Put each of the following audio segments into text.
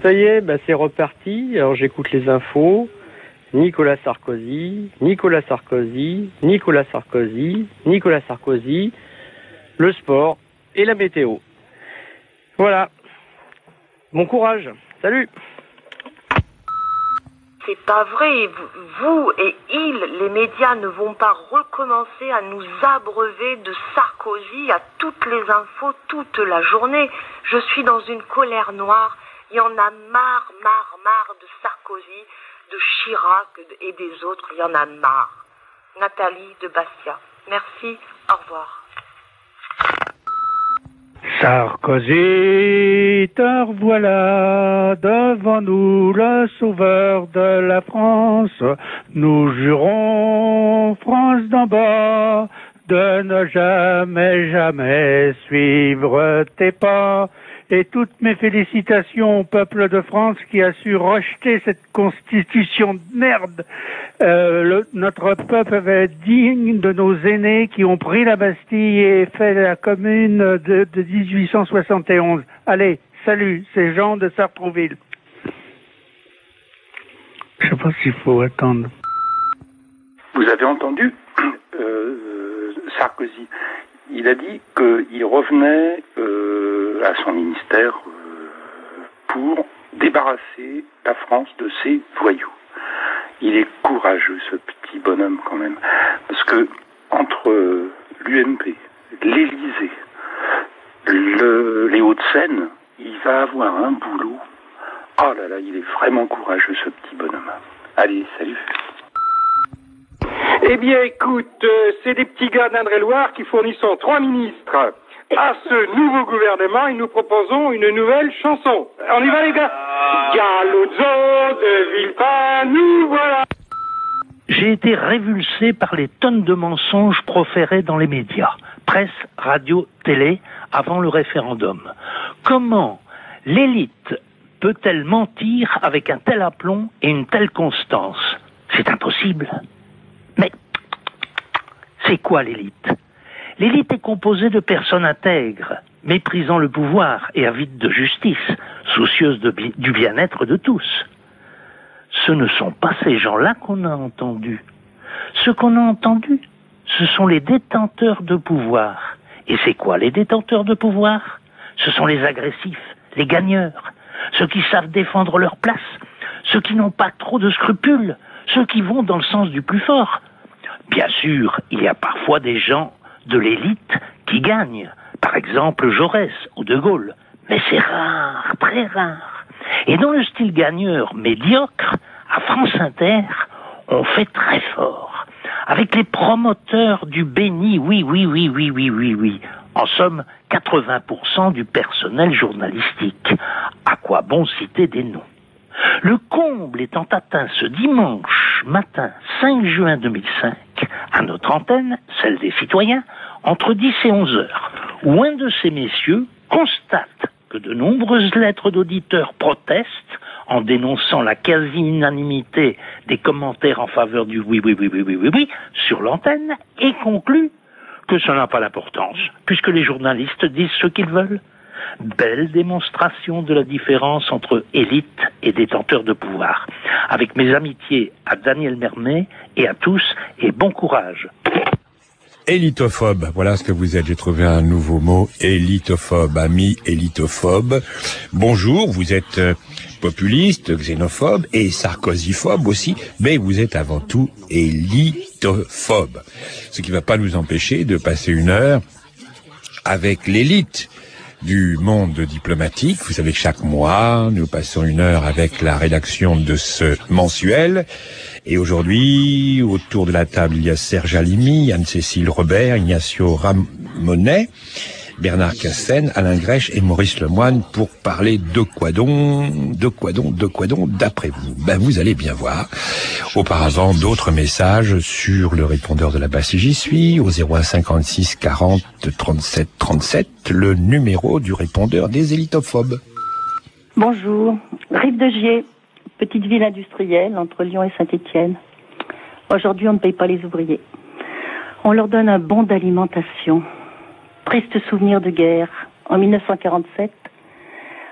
Ça y est, c'est reparti. Alors j'écoute les infos. Nicolas Sarkozy, Nicolas Sarkozy, Nicolas Sarkozy, Nicolas Sarkozy, le sport et la météo. Voilà. Bon courage. Salut. C'est pas vrai. Vous et les médias ne vont pas recommencer à nous abreuver de Sarkozy à toutes les infos, toute la journée. Je suis dans une colère noire. Il y en a marre de Sarkozy, de Chirac et des autres. Il y en a marre. Nathalie de Bastia. Merci. Au revoir. Sarkozy, te revoilà devant nous, le sauveur de la France. Nous jurons, France d'en bas, de ne jamais suivre tes pas. Et toutes mes félicitations au peuple de France qui a su rejeter cette constitution de merde. Notre peuple va être digne de nos aînés qui ont pris la Bastille et fait la commune de 1871. Allez, salut, c'est Jean de Sartrouville. Je sais pas s'il faut attendre. Vous avez entendu Sarkozy? Il a dit qu'il revenait à son ministère pour débarrasser la France de ses voyous. Il est courageux, ce petit bonhomme, quand même. Parce que entre l'UMP, l'Élysée, les Hauts-de-Seine, il va avoir un boulot. Oh là là, il est vraiment courageux, ce petit bonhomme. Allez, salut. Eh bien, écoute, c'est des petits gars d'Indre-et-Loire qui fournissons 3 ministres à ce nouveau gouvernement et nous proposons une nouvelle chanson. On y va, les gars? Galuzzo de Villepin, nous voilà. J'ai été révulsé par les tonnes de mensonges proférés dans les médias, presse, radio, télé, avant le référendum. Comment l'élite peut-elle mentir avec un tel aplomb et une telle constance? C'est impossible. Mais c'est quoi l'élite? L'élite est composée de personnes intègres, méprisant le pouvoir et avides de justice, soucieuses du bien-être de tous. Ce ne sont pas ces gens-là qu'on a entendus. Ce qu'on a entendu, ce sont les détenteurs de pouvoir. Et c'est quoi les détenteurs de pouvoir? Ce sont les agressifs, les gagneurs, ceux qui savent défendre leur place, ceux qui n'ont pas trop de scrupules, ceux qui vont dans le sens du plus fort. Bien sûr, il y a parfois des gens de l'élite qui gagnent, par exemple Jaurès ou De Gaulle, mais c'est rare, très rare. Et dans le style gagneur médiocre, à France Inter, on fait très fort, avec les promoteurs du béni, oui. En somme, 80% du personnel journalistique. À quoi bon citer des noms? Le comble étant atteint ce dimanche matin 5 juin 2005, à notre antenne, celle des citoyens, entre 10 et 11 heures, où un de ces messieurs constate que de nombreuses lettres d'auditeurs protestent en dénonçant la quasi-unanimité des commentaires en faveur du oui sur l'antenne et conclut que ça n'a pas d'importance, puisque les journalistes disent ce qu'ils veulent. Belle démonstration de la différence entre élite et détenteurs de pouvoir. Avec mes amitiés à Daniel Mermet et à tous, et bon courage. Élitophobe, voilà ce que vous êtes. J'ai trouvé un nouveau mot, élitophobe, ami élitophobe. Bonjour, vous êtes populiste, xénophobe et sarkozyphobe aussi, mais vous êtes avant tout élitophobe. Ce qui ne va pas nous empêcher de passer une heure avec l'élite du monde diplomatique. Vous savez que chaque mois, nous passons une heure avec la rédaction de ce mensuel. Et aujourd'hui, autour de la table, il y a Serge Alimi, Anne-Cécile Robert, Ignacio Ramonet, Bernard Cassen, Alain Grèche et Maurice Lemoine pour parler de quoi donc d'après vous. Vous allez bien voir. Auparavant, d'autres messages sur le répondeur de la Bastille J'y suis, au 01 56 40 37 37, le numéro du répondeur des élitophobes. Bonjour, Rive de Gier, petite ville industrielle entre Lyon et Saint-Étienne. Aujourd'hui, on ne paye pas les ouvriers. On leur donne un bon d'alimentation. Triste souvenir de guerre. En 1947,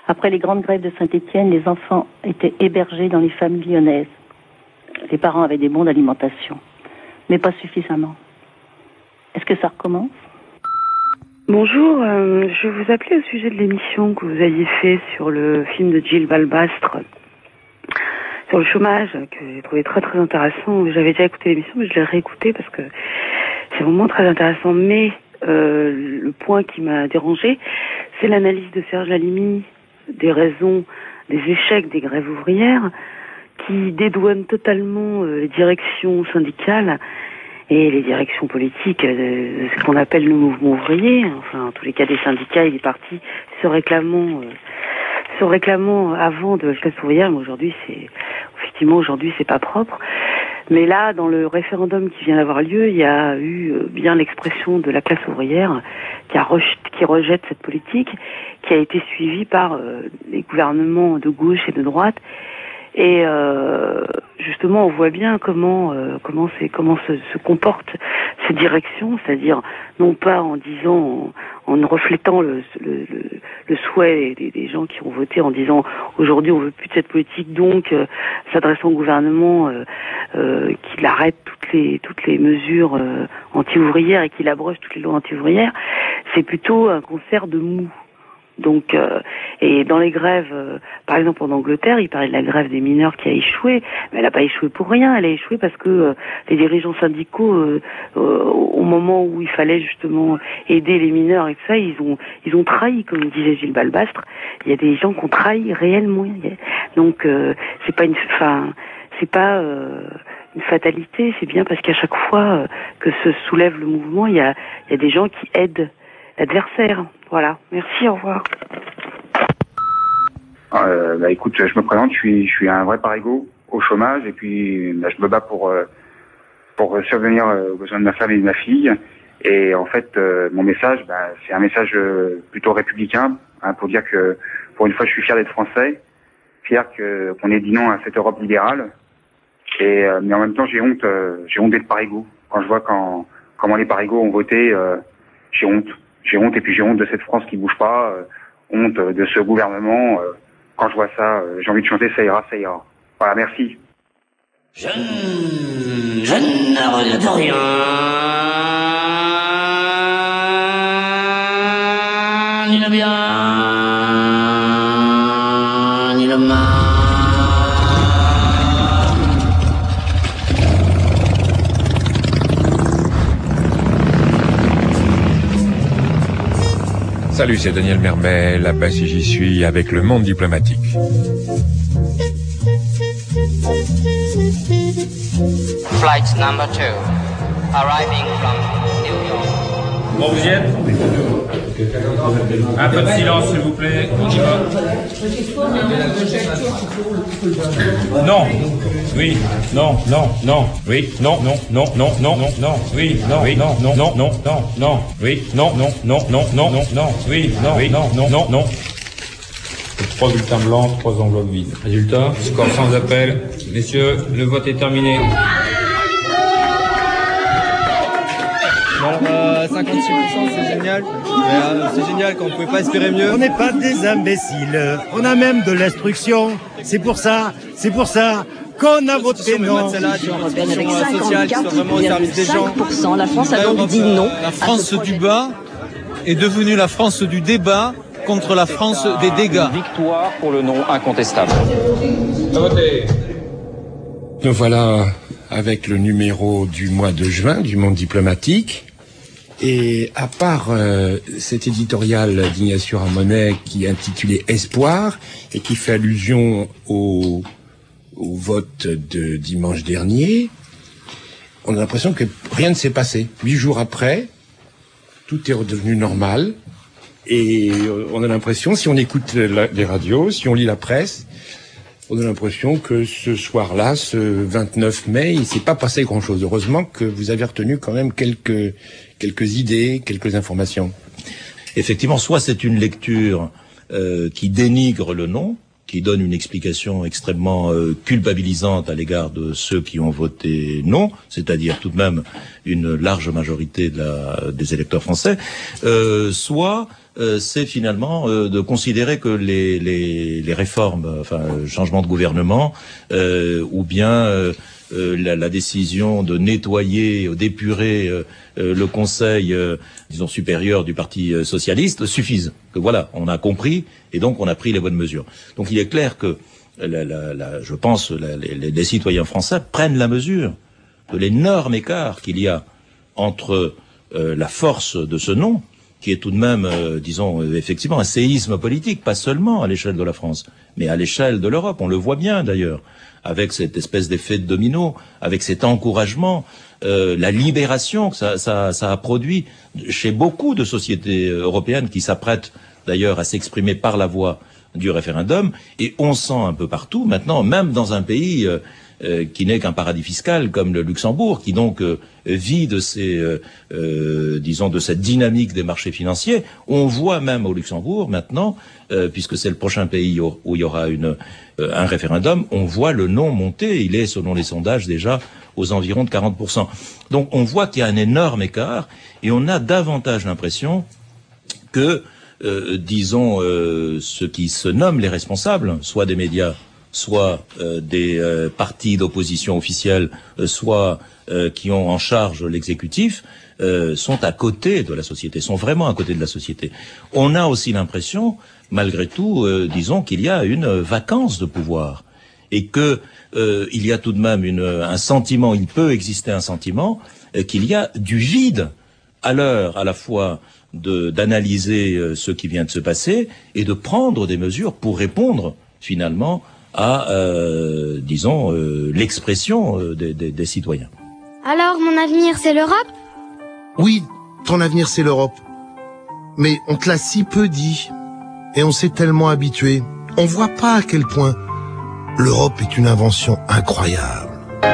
Après les grandes grèves de Saint-Étienne, les enfants étaient hébergés dans les familles lyonnaises. Les parents avaient des bons d'alimentation, mais pas suffisamment. Est-ce que ça recommence ? Bonjour, je vous appelais au sujet de l'émission que vous aviez fait sur le film de Gilles Balbastre, sur le chômage, que j'ai trouvé très très intéressant. J'avais déjà écouté l'émission, mais je l'ai réécouté parce que c'est vraiment très intéressant. Mais le point qui m'a dérangé, c'est l'analyse de Serge Halimi des raisons des échecs des grèves ouvrières, qui dédouane totalement les directions syndicales et les directions politiques de ce qu'on appelle le mouvement ouvrier. Enfin, en tous les cas, des syndicats et des partis se réclamant avant de la classe ouvrière, mais aujourd'hui c'est pas propre. Mais là, dans le référendum qui vient d'avoir lieu, il y a eu bien l'expression de la classe ouvrière qui rejette cette politique, qui a été suivie par les gouvernements de gauche et de droite. Et justement, on voit bien comment se comporte cette direction, c'est-à-dire non pas en disant, en reflétant le souhait des gens qui ont voté, en disant aujourd'hui on veut plus de cette politique, donc s'adressant au gouvernement qu'il arrête toutes les mesures anti-ouvrières et qu'il abroge toutes les lois anti-ouvrières. C'est plutôt un concert de mou. Donc, et dans les grèves, par exemple en Angleterre, il parlait de la grève des mineurs qui a échoué, mais elle n'a pas échoué pour rien, elle a échoué parce que les dirigeants syndicaux, au moment où il fallait justement aider les mineurs et tout ça, ils ont trahi, comme disait Gilles Balbastre. Il y a des gens qui ont trahi réellement. Donc, c'est pas une fatalité, c'est bien parce qu'à chaque fois que se soulève le mouvement, il y a des gens qui aident l'adversaire. Voilà. Merci, au revoir. Écoute, je me présente, je suis un vrai parigo au chômage et puis je me bats pour survenir aux besoins de ma femme et de ma fille. Et en fait, mon message, c'est un message plutôt républicain, pour dire que pour une fois, je suis fier d'être français, fier qu'on ait dit non à cette Europe libérale. Et mais en même temps, j'ai honte d'être parigo. Quand je vois comment les parigots ont voté, j'ai honte. Et puis j'ai honte de cette France qui bouge pas, honte de ce gouvernement. Quand je vois ça, j'ai envie de chanter ça ira, ça ira. Voilà, merci. Je ne regrette rien, ni le bien, ni le mal. Salut, c'est Daniel Mermet, là-bas si j'y suis, avec le monde diplomatique. Flight number 2, arriving from New York. Bon, vous y êtes ? Un peu de silence, s'il vous plaît. On y va. Non. Oui. Non. Non. Non. Oui. Non. Non. Non. Non. Non. Non. Non. Oui. Non. Oui. Non. Non. Non. Non. Non. Non. Oui. Non. Non. Non. Non. Non. Non. Non. Oui. Non. Oui. Non. Non. Non. Non. 3 bulletins blancs, 3 enveloppes vides. Résultat, score sans appel. Messieurs, le vote est terminé. Alors 56%, c'est génial. C'est génial quand on ne pouvait pas espérer mieux. On n'est pas des imbéciles. On a même de l'instruction. C'est pour ça qu'on a voté non. Celle-là, une institution sociale qui soit vraiment au service des gens. La France a donc dit non. La France du bas est devenue la France du débat contre la France des dégâts. Victoire pour le non incontestable. Nous voilà avec le numéro du mois de juin du Monde diplomatique. Et à part cet éditorial d'Ignacio Ramonet qui est intitulé Espoir et qui fait allusion au vote de dimanche dernier, on a l'impression que rien ne s'est passé. 8 jours après, tout est redevenu normal. Et on a l'impression, si on écoute les radios, si on lit la presse, on a l'impression que ce soir-là, ce 29 mai, il s'est pas passé grand-chose. Heureusement que vous avez retenu quand même quelques idées, quelques informations. Effectivement, soit c'est une lecture qui dénigre le non, qui donne une explication extrêmement culpabilisante à l'égard de ceux qui ont voté non, c'est-à-dire tout de même une large majorité des électeurs français, soit c'est finalement de considérer que les réformes, enfin changement de gouvernement, ou bien la décision de nettoyer, d'épurer le Conseil, disons supérieur du Parti socialiste suffisent. Que voilà, on a compris et donc on a pris les bonnes mesures. Donc il est clair que je pense les citoyens français prennent la mesure de l'énorme écart qu'il y a entre la force de ce nom, qui est tout de même, disons, effectivement, un séisme politique, pas seulement à l'échelle de la France, mais à l'échelle de l'Europe. On le voit bien, d'ailleurs, avec cette espèce d'effet de domino, avec cet encouragement, la libération que ça a produit chez beaucoup de sociétés européennes qui s'apprêtent, d'ailleurs, à s'exprimer par la voie du référendum. Et on sent un peu partout, maintenant, même dans un pays qui n'est qu'un paradis fiscal comme le Luxembourg, qui donc vit de disons de cette dynamique des marchés financiers. On voit même au Luxembourg maintenant, puisque c'est le prochain pays où il y aura un référendum, on voit le non monter. Il est, selon les sondages, déjà aux environs de 40%. Donc on voit qu'il y a un énorme écart et on a davantage l'impression que, disons, ceux qui se nomment les responsables, soit des médias, soit des partis d'opposition officiels, soit qui ont en charge l'exécutif, sont à côté de la société, sont vraiment à côté de la société. On a aussi l'impression, malgré tout, disons, qu'il y a une vacance de pouvoir et que il y a tout de même un sentiment, il peut exister un sentiment qu'il y a du vide à l'heure à la fois d'analyser ce qui vient de se passer et de prendre des mesures pour répondre finalement à, disons, l'expression des citoyens. Alors, mon avenir, c'est l'Europe ? Oui, ton avenir, c'est l'Europe. Mais on te l'a si peu dit. Et on s'est tellement habitué. On voit pas à quel point l'Europe est une invention incroyable.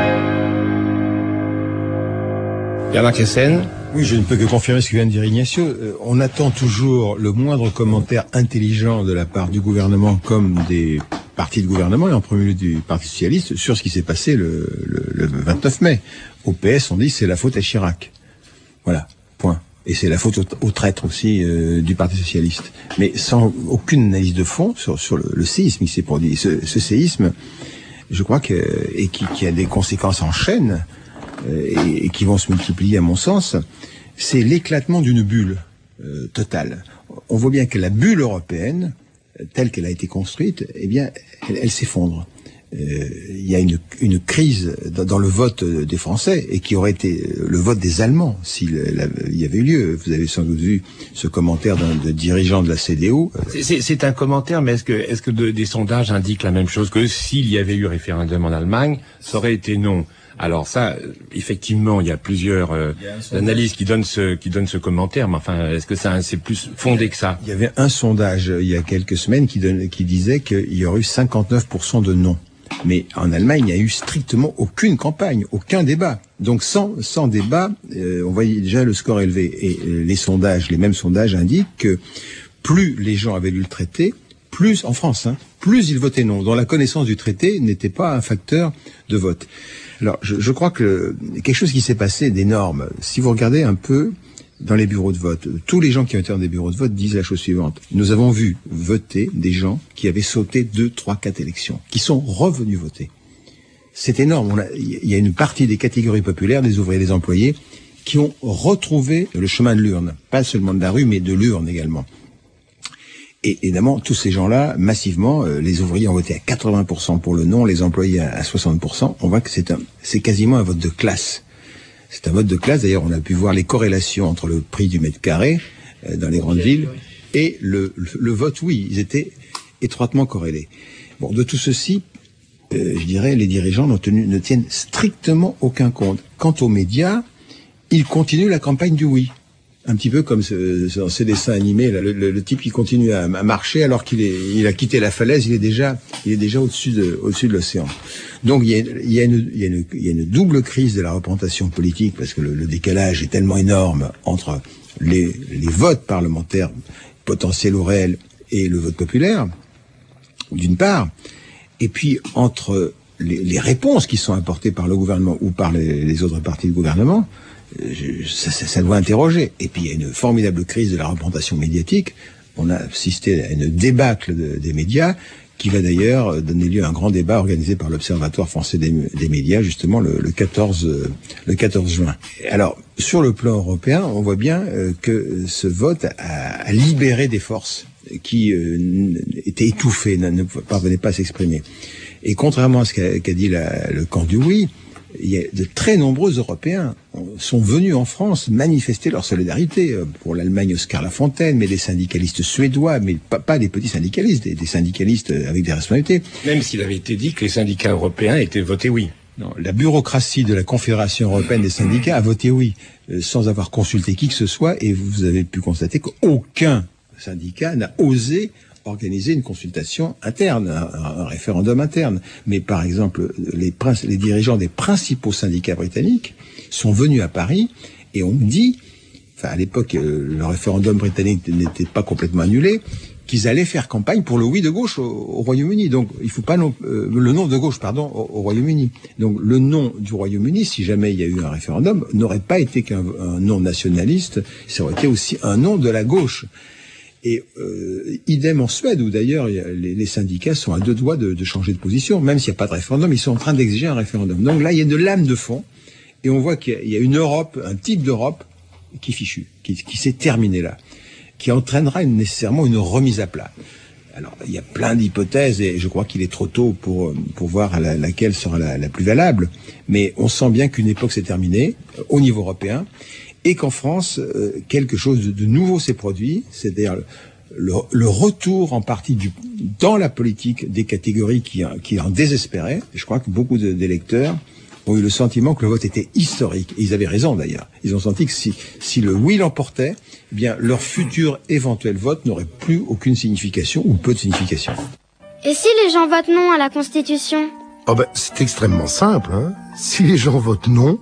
Bernard Kessen. Oui, je ne peux que confirmer ce que vient de dire Ignacio. On attend toujours le moindre commentaire intelligent de la part du gouvernement comme des partis de gouvernement, et en premier lieu du Parti socialiste, sur ce qui s'est passé le 29 mai. Au PS, on dit c'est la faute à Chirac. Voilà, point. Et c'est la faute aux traîtres aussi du Parti socialiste. Mais sans aucune analyse de fond sur le séisme qui s'est produit. Ce séisme, je crois qui a des conséquences en chaîne et qui vont se multiplier à mon sens, c'est l'éclatement d'une bulle totale. On voit bien que la bulle européenne, telle qu'elle a été construite, eh bien, elle s'effondre. Il y a une crise dans le vote des Français et qui aurait été le vote des Allemands s'il y avait eu lieu. Vous avez sans doute vu ce commentaire d'un dirigeant de la CDU. C'est un commentaire, mais est-ce que des sondages indiquent la même chose que s'il y avait eu référendum en Allemagne, ça aurait été non? Alors ça, effectivement, il y a plusieurs analyses qui donnent ce commentaire, mais enfin, est-ce que c'est plus fondé que ça? Il y avait un sondage il y a quelques semaines qui disait qu'il y aurait eu 59% de non. Mais en Allemagne, il n'y a eu strictement aucune campagne, aucun débat. Donc sans débat, on voyait déjà le score élevé. Et les mêmes sondages indiquent que plus les gens avaient lu le traité, plus, en France, plus ils votaient non. Donc la connaissance du traité n'était pas un facteur de vote. Alors, je crois que quelque chose qui s'est passé d'énorme, si vous regardez un peu dans les bureaux de vote, tous les gens qui ont été dans des bureaux de vote disent la chose suivante. Nous avons vu voter des gens qui avaient sauté 2, 3, 4 élections, qui sont revenus voter. C'est énorme. Il y a une partie des catégories populaires, des ouvriers, des employés, qui ont retrouvé le chemin de l'urne. Pas seulement de la rue, mais de l'urne également. Et évidemment, tous ces gens-là, massivement, les ouvriers ont voté à 80% pour le non, les employés à 60%. On voit que c'est quasiment un vote de classe. C'est un vote de classe. D'ailleurs, on a pu voir les corrélations entre le prix du mètre carré dans les grandes villes et le vote. Oui, ils étaient étroitement corrélés. Bon, de tout ceci, je dirais, les dirigeants ne tiennent strictement aucun compte. Quant aux médias, ils continuent la campagne du oui. Un petit peu comme dans ces dessins animés, là, le type qui continue à marcher alors qu'il a quitté la falaise, il est déjà au-dessus de l'océan. Donc il y a une double crise de la représentation politique parce que le décalage est tellement énorme entre les votes parlementaires potentiels ou réels et le vote populaire, d'une part, et puis entre les réponses qui sont apportées par le gouvernement ou par les autres partis du gouvernement. Ça doit interroger. Et puis il y a une formidable crise de la représentation médiatique. On a assisté à une débâcle des médias qui va d'ailleurs donner lieu à un grand débat organisé par l'Observatoire français des médias, justement le 14 juin. Alors, sur le plan européen, on voit bien que ce vote a libéré des forces qui étaient étouffées, ne parvenaient pas à s'exprimer. Et contrairement à ce qu'a dit le camp du oui, il y a de très nombreux Européens sont venus en France manifester leur solidarité. Pour l'Allemagne, Oscar Lafontaine, mais des syndicalistes suédois, mais pas des petits syndicalistes, des syndicalistes avec des responsabilités. Même s'il avait été dit que les syndicats européens étaient votés oui. Non, la bureaucratie de la Confédération européenne des syndicats a voté oui, sans avoir consulté qui que ce soit, et vous avez pu constater qu'aucun syndicat n'a osé organiser une consultation interne, un référendum interne. Mais par exemple, les dirigeants des principaux syndicats britanniques sont venus à Paris et ont dit, à l'époque, le référendum britannique n'était pas complètement annulé, qu'ils allaient faire campagne pour le oui de gauche au Royaume-Uni. Donc, il faut pas le non de gauche, au Royaume-Uni. Donc, le non du Royaume-Uni, si jamais il y a eu un référendum, n'aurait pas été qu'un non nationaliste, ça aurait été aussi un non de la gauche. Et idem en Suède, où d'ailleurs les syndicats sont à deux doigts de changer de position, même s'il n'y a pas de référendum, ils sont en train d'exiger un référendum. Donc là, il y a de lame de fond, et on voit qu'il y a une Europe, un type d'Europe qui est fichu, qui s'est terminé là, qui entraînera nécessairement une remise à plat. Alors, il y a plein d'hypothèses, et je crois qu'il est trop tôt pour voir laquelle sera la plus valable, mais on sent bien qu'une époque s'est terminée, au niveau européen, et qu'en France, quelque chose de nouveau s'est produit, c'est-à-dire le retour en partie dans la politique des catégories qui en désespéraient. Je crois que beaucoup d'électeurs ont eu le sentiment que le vote était historique. Et ils avaient raison d'ailleurs. Ils ont senti que si le oui l'emportait, eh bien leur futur éventuel vote n'aurait plus aucune signification ou peu de signification. Et si les gens votent non à la Constitution ? Oh ben, c'est extrêmement simple, hein. Si les gens votent non,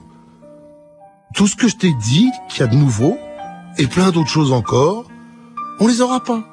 tout ce que je t'ai dit qu'il y a de nouveau, et plein d'autres choses encore, on les aura pas.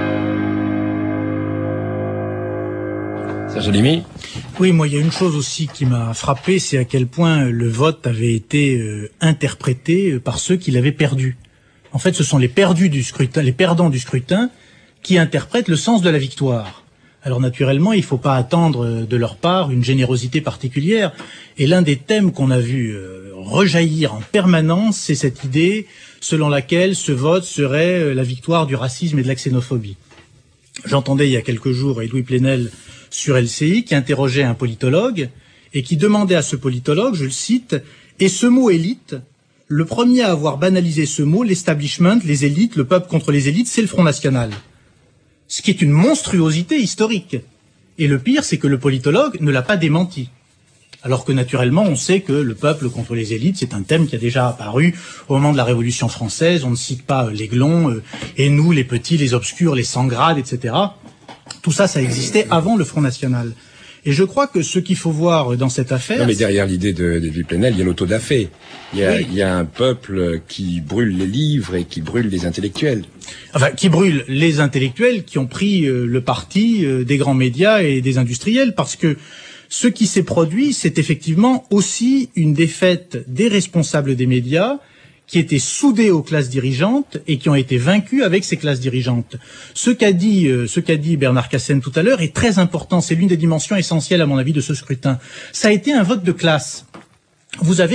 Serge Lémy ? Oui, moi, il y a une chose aussi qui m'a frappé, c'est à quel point le vote avait été interprété par ceux qui l'avaient perdu. En fait, ce sont les perdants du scrutin qui interprètent le sens de la victoire. Alors naturellement, il ne faut pas attendre de leur part une générosité particulière. Et l'un des thèmes qu'on a vu rejaillir en permanence, c'est cette idée selon laquelle ce vote serait la victoire du racisme et de la xénophobie. J'entendais il y a quelques jours Edoui Plenel sur LCI qui interrogeait un politologue et qui demandait à ce politologue, je le cite, « Et ce mot élite, le premier à avoir banalisé ce mot, l'establishment, les élites, le peuple contre les élites, c'est le Front National. » Ce qui est une monstruosité historique. Et le pire, c'est que le politologue ne l'a pas démenti. Alors que naturellement, on sait que le peuple contre les élites, c'est un thème qui a déjà apparu au moment de la Révolution française. On ne cite pas l'Aiglon, et nous, les petits, les obscurs, les sans-grades, etc. Tout ça, ça existait avant le Front National. Et je crois que ce qu'il faut voir dans cette affaire... Non, mais derrière l'idée d'Edoui Plenel, il y a l'autodafé. Il y a un peuple qui brûle les livres et qui brûle les intellectuels. Enfin, qui brûle les intellectuels qui ont pris le parti des grands médias et des industriels, parce que ce qui s'est produit, c'est effectivement aussi une défaite des responsables des médias qui étaient soudés aux classes dirigeantes et qui ont été vaincus avec ces classes dirigeantes. Ce qu'a dit Bernard Cassen tout à l'heure est très important. C'est l'une des dimensions essentielles, à mon avis, de ce scrutin. Ça a été un vote de classe. Vous avez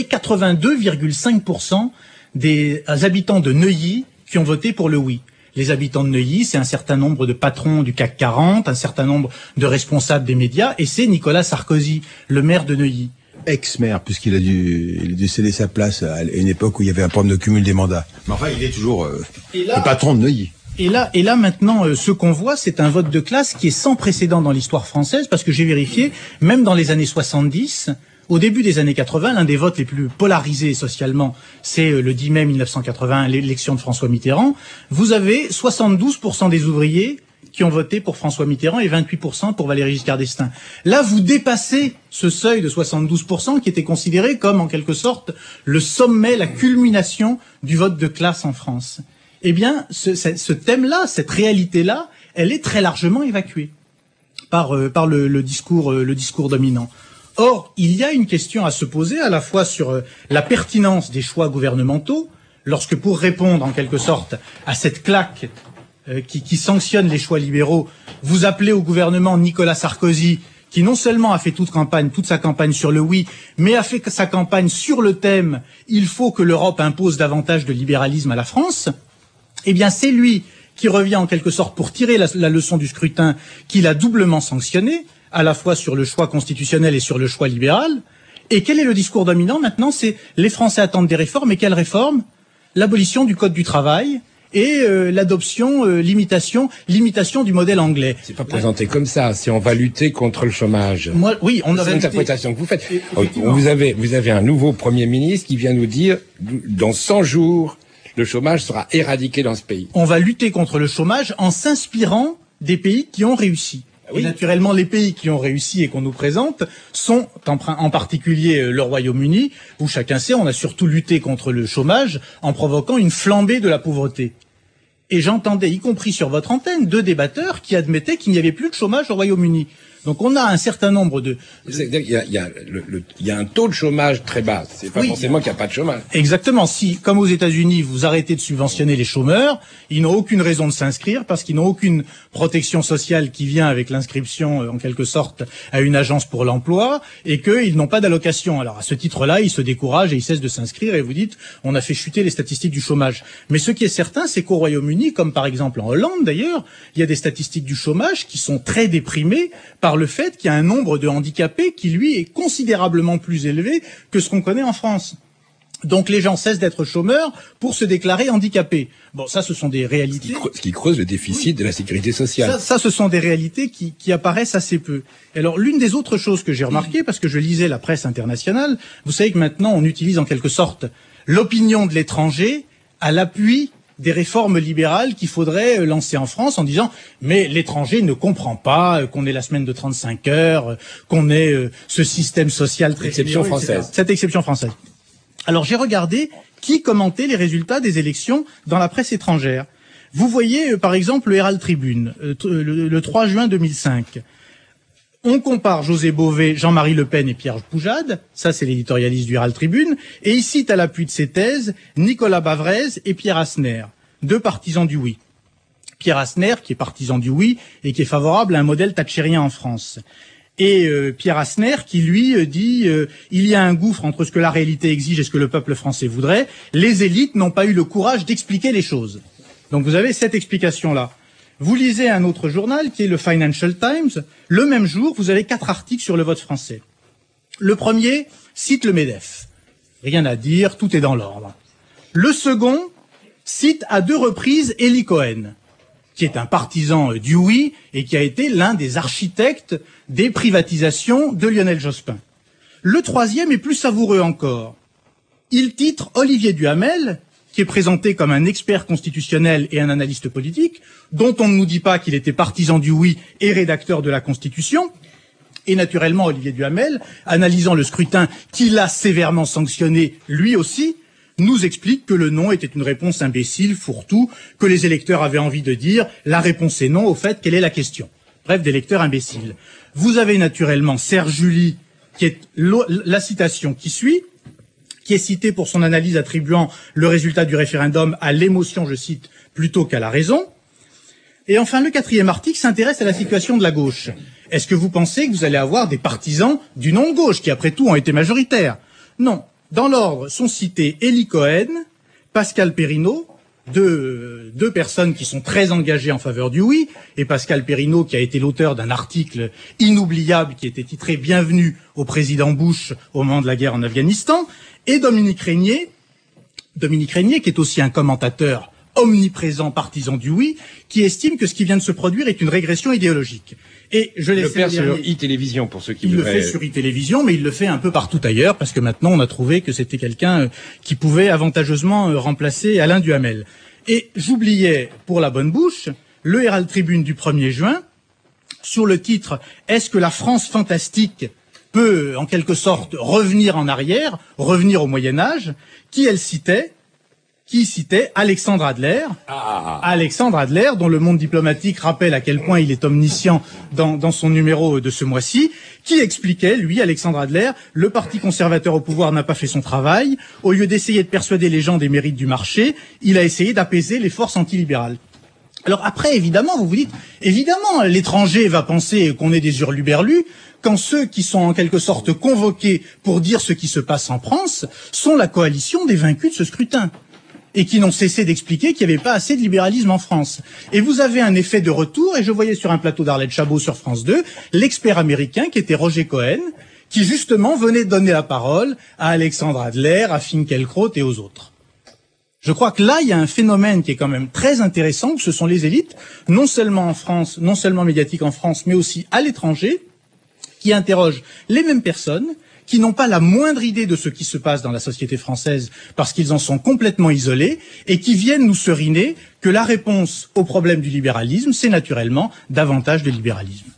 82,5% des habitants de Neuilly qui ont voté pour le oui. Les habitants de Neuilly, c'est un certain nombre de patrons du CAC 40, un certain nombre de responsables des médias, et c'est Nicolas Sarkozy, le maire de Neuilly. Ex-maire, puisqu'il a dû céder sa place à une époque où il y avait un problème de cumul des mandats. Mais enfin, il est toujours le patron de Neuilly. Et là, maintenant, ce qu'on voit, c'est un vote de classe qui est sans précédent dans l'histoire française, parce que j'ai vérifié, même dans les années 70, au début des années 80, l'un des votes les plus polarisés socialement, c'est le 10 mai 1980, l'élection de François Mitterrand. Vous avez 72% des ouvriers qui ont voté pour François Mitterrand et 28% pour Valéry Giscard d'Estaing. Là, vous dépassez ce seuil de 72% qui était considéré comme, en quelque sorte, le sommet, la culmination du vote de classe en France. Eh bien, ce thème-là, cette réalité-là, elle est très largement évacuée par le discours dominant. Or, il y a une question à se poser à la fois sur la pertinence des choix gouvernementaux, lorsque pour répondre en quelque sorte à cette claque qui sanctionne les choix libéraux, vous appelez au gouvernement Nicolas Sarkozy, qui non seulement a fait toute sa campagne sur le oui, mais a fait sa campagne sur le thème « Il faut que l'Europe impose davantage de libéralisme à la France », eh bien c'est lui qui revient en quelque sorte pour tirer la leçon du scrutin qu'il a doublement sanctionné, à la fois sur le choix constitutionnel et sur le choix libéral. Et quel est le discours dominant maintenant? C'est les Français attendent des réformes, et quelles réformes? L'abolition du Code du travail et l'adoption, limitation du modèle anglais. C'est pas présenté comme ça. Si on va lutter contre le chômage. Oui, on aurait l'interprétation que vous faites. Vous avez un nouveau Premier ministre qui vient nous dire, dans 100 jours, le chômage sera éradiqué dans ce pays. On va lutter contre le chômage en s'inspirant des pays qui ont réussi. Oui. Et naturellement, les pays qui ont réussi et qu'on nous présente sont en particulier le Royaume-Uni, où chacun sait, on a surtout lutté contre le chômage en provoquant une flambée de la pauvreté. Et j'entendais, y compris sur votre antenne, 2 débatteurs qui admettaient qu'il n'y avait plus de chômage au Royaume-Uni. Donc on a un certain nombre de... Il y a un taux de chômage très bas. C'est pas forcément qu'il n'y a pas de chômage. Exactement. Si, comme aux États-Unis, vous arrêtez de subventionner les chômeurs, ils n'ont aucune raison de s'inscrire parce qu'ils n'ont aucune protection sociale qui vient avec l'inscription, en quelque sorte, à une agence pour l'emploi et qu'ils n'ont pas d'allocation. Alors à ce titre-là, ils se découragent et ils cessent de s'inscrire et vous dites, on a fait chuter les statistiques du chômage. Mais ce qui est certain, c'est qu'au Royaume-Uni, comme par exemple en Hollande d'ailleurs, il y a des statistiques du chômage qui sont très déprimées par le fait qu'il y a un nombre de handicapés qui, lui, est considérablement plus élevé que ce qu'on connaît en France. Donc les gens cessent d'être chômeurs pour se déclarer handicapés. Bon, ça, ce sont des réalités... Ce qui creuse le déficit de la sécurité sociale. Ça, ce sont des réalités qui apparaissent assez peu. Alors, l'une des autres choses que j'ai remarquées, parce que je lisais la presse internationale, vous savez que maintenant, on utilise en quelque sorte l'opinion de l'étranger à l'appui des réformes libérales qu'il faudrait lancer en France en disant mais l'étranger ne comprend pas qu'on ait la semaine de 35 heures, qu'on ait ce système social très exception française. Cette exception française. Alors j'ai regardé qui commentait les résultats des élections dans la presse étrangère. Vous voyez par exemple le Herald Tribune le 3 juin 2005. On compare José Bové, Jean-Marie Le Pen et Pierre Poujade, ça c'est l'éditorialiste du Herald Tribune, et il cite à l'appui de ses thèses Nicolas Bavrez et Pierre Asner, 2 partisans du oui. Pierre Asner, qui est partisan du oui et qui est favorable à un modèle thatchérien en France. Et Pierre Asner, qui lui dit il y a un gouffre entre ce que la réalité exige et ce que le peuple français voudrait, les élites n'ont pas eu le courage d'expliquer les choses. Donc vous avez cette explication-là. Vous lisez un autre journal qui est le Financial Times. Le même jour, vous avez 4 articles sur le vote français. Le premier cite le MEDEF. Rien à dire, tout est dans l'ordre. Le second cite à 2 reprises Eli Cohen, qui est un partisan du oui et qui a été l'un des architectes des privatisations de Lionel Jospin. Le troisième est plus savoureux encore. Il titre Olivier Duhamel, qui est présenté comme un expert constitutionnel et un analyste politique, dont on ne nous dit pas qu'il était partisan du oui et rédacteur de la Constitution. Et naturellement, Olivier Duhamel, analysant le scrutin qu'il a sévèrement sanctionné lui aussi, nous explique que le non était une réponse imbécile, fourre-tout, que les électeurs avaient envie de dire la réponse est non, au fait, quelle est la question? Bref, des électeurs imbéciles. Vous avez naturellement Serge July, qui est la citation qui suit, qui est cité pour son analyse attribuant le résultat du référendum à l'émotion, je cite, plutôt qu'à la raison. Et enfin, le 4e article s'intéresse à la situation de la gauche. Est-ce que vous pensez que vous allez avoir des partisans du non-gauche, qui après tout ont été majoritaires? Non. Dans l'ordre sont cités Eli Cohen, Pascal Perrineau, deux personnes qui sont très engagées en faveur du oui, et Pascal Perrineau qui a été l'auteur d'un article inoubliable qui était titré « Bienvenue au président Bush au moment de la guerre en Afghanistan », et Dominique Régnier qui est aussi un commentateur omniprésent partisan du oui, qui estime que ce qui vient de se produire est une régression idéologique. Et je laisse le faire sur e-télévision pour ceux qui le fait sur e-télévision, mais il le fait un peu partout ailleurs parce que maintenant on a trouvé que c'était quelqu'un qui pouvait avantageusement remplacer Alain Duhamel. Et j'oubliais pour la bonne bouche le Herald Tribune du 1er juin sur le titre Est-ce que la France fantastique peut en quelque sorte revenir en arrière, revenir au Moyen Âge, qui elle citait qui citait Alexandre Adler. Alexandre Adler, dont le monde diplomatique rappelle à quel point il est omniscient dans son numéro de ce mois-ci, qui expliquait, lui, Alexandre Adler, le parti conservateur au pouvoir n'a pas fait son travail. Au lieu d'essayer de persuader les gens des mérites du marché, il a essayé d'apaiser les forces antilibérales. Alors après, évidemment, vous vous dites, évidemment, l'étranger va penser qu'on est des hurluberlus, quand ceux qui sont en quelque sorte convoqués pour dire ce qui se passe en France sont la coalition des vaincus de ce scrutin, et qui n'ont cessé d'expliquer qu'il n'y avait pas assez de libéralisme en France. Et vous avez un effet de retour, et je voyais sur un plateau d'Arlette Chabot sur France 2, l'expert américain qui était Roger Cohen, qui justement venait de donner la parole à Alexandre Adler, à Finkielkraut et aux autres. Je crois que là, il y a un phénomène qui est quand même très intéressant, que ce sont les élites, non seulement en France, non seulement médiatiques en France, mais aussi à l'étranger, qui interrogent les mêmes personnes, qui n'ont pas la moindre idée de ce qui se passe dans la société française parce qu'ils en sont complètement isolés et qui viennent nous seriner que la réponse au problème du libéralisme, c'est naturellement davantage de libéralisme.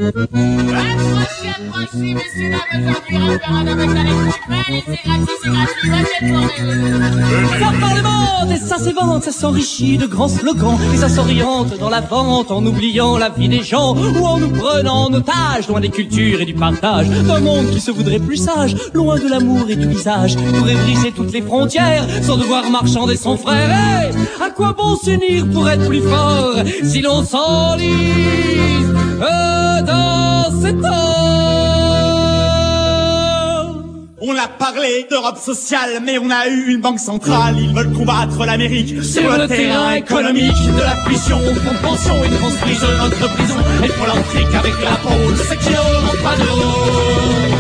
Ça parlemente et ça s'évente, ça s'enrichit de grands slogans et ça s'oriente dans la vente en oubliant la vie des gens ou en nous prenant en otage, loin des cultures et du partage, d'un monde qui se voudrait plus sage, loin de l'amour et du visage, pourrait briser toutes les frontières sans devoir marchander son frère. Hey, à quoi bon s'unir pour être plus fort si l'on s'enlise dans ces temps? On a parlé d'Europe sociale, mais on a eu une banque centrale. Ils veulent combattre l'Amérique sur le terrain économique. De la fusion au fonds de pension, ils construisent notre prison. Et pour l'Afrique avec la peau de ceux qui n'auront pas d'euros.